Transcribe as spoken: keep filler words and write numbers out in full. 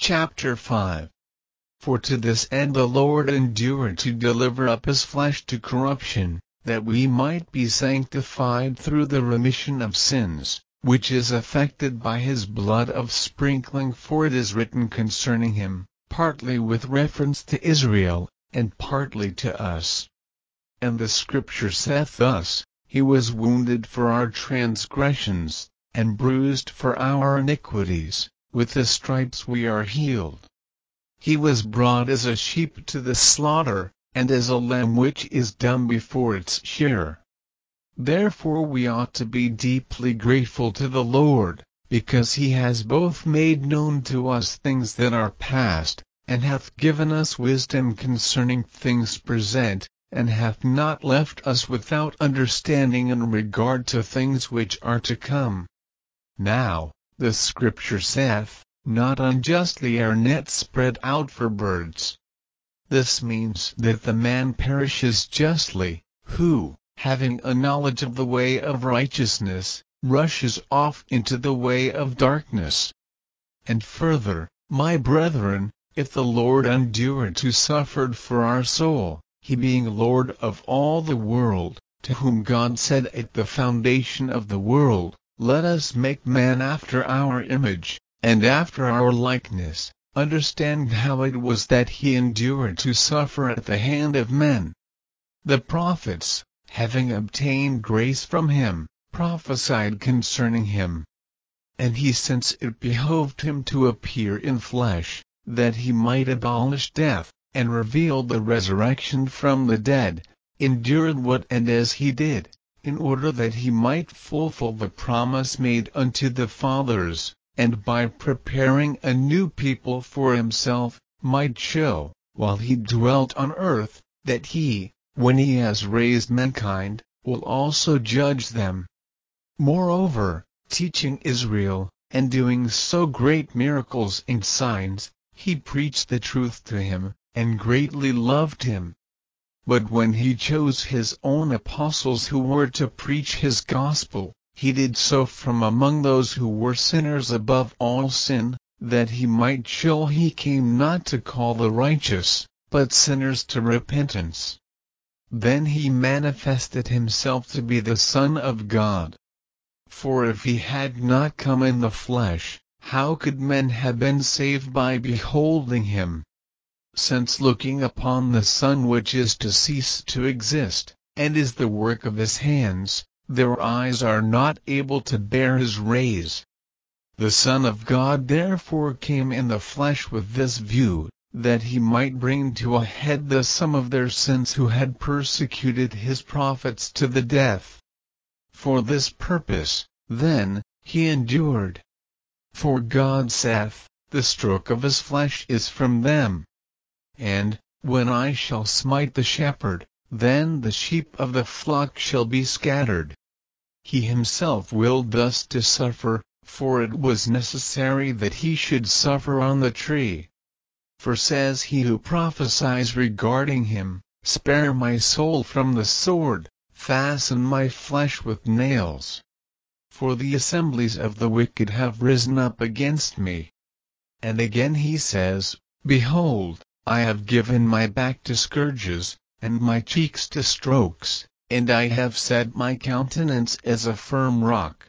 Chapter five. For to this end the Lord endured to deliver up his flesh to corruption, that we might be sanctified through the remission of sins, which is effected by his blood of sprinkling. For it is written concerning him, partly with reference to Israel, and partly to us. And the Scripture saith thus, He was wounded for our transgressions, and bruised for our iniquities, with the stripes we are healed. He was brought as a sheep to the slaughter, and as a lamb which is dumb before its shearer. Therefore we ought to be deeply grateful to the Lord, because he has both made known to us things that are past, and hath given us wisdom concerning things present, and hath not left us without understanding in regard to things which are to come. Now, the Scripture saith, Not unjustly are nets spread out for birds. This means that the man perishes justly, who, having a knowledge of the way of righteousness, rushes off into the way of darkness. And further, my brethren, if the Lord endured to suffer for our soul, he being Lord of all the world, to whom God said at the foundation of the world, Let us make man after our image, and after our likeness, understand how it was that he endured to suffer at the hand of men. The prophets, having obtained grace from him, prophesied concerning him. And he, since it behoved him to appear in flesh, that he might abolish death, and reveal the resurrection from the dead, endured what and as he did, in order that he might fulfill the promise made unto the fathers, and by preparing a new people for himself, might show, while he dwelt on earth, that he, when he has raised mankind, will also judge them. Moreover, teaching Israel, and doing so great miracles and signs, he preached the truth to him, and greatly loved him. But when he chose his own apostles who were to preach his gospel, he did so from among those who were sinners above all sin, that he might show he came not to call the righteous, but sinners to repentance. Then he manifested himself to be the Son of God. For if he had not come in the flesh, how could men have been saved by beholding him? Since looking upon the Son which is to cease to exist, and is the work of his hands, their eyes are not able to bear his rays. The Son of God therefore came in the flesh with this view, that he might bring to a head the sum of their sins who had persecuted his prophets to the death. For this purpose, then, he endured. For God saith, The stroke of his flesh is from them. And, when I shall smite the shepherd, then the sheep of the flock shall be scattered. He himself willed thus to suffer, for it was necessary that he should suffer on the tree. For says he who prophesies regarding him, Spare my soul from the sword, fasten my flesh with nails. For the assemblies of the wicked have risen up against me. And again he says, Behold, I have given my back to scourges, and my cheeks to strokes, and I have set my countenance as a firm rock.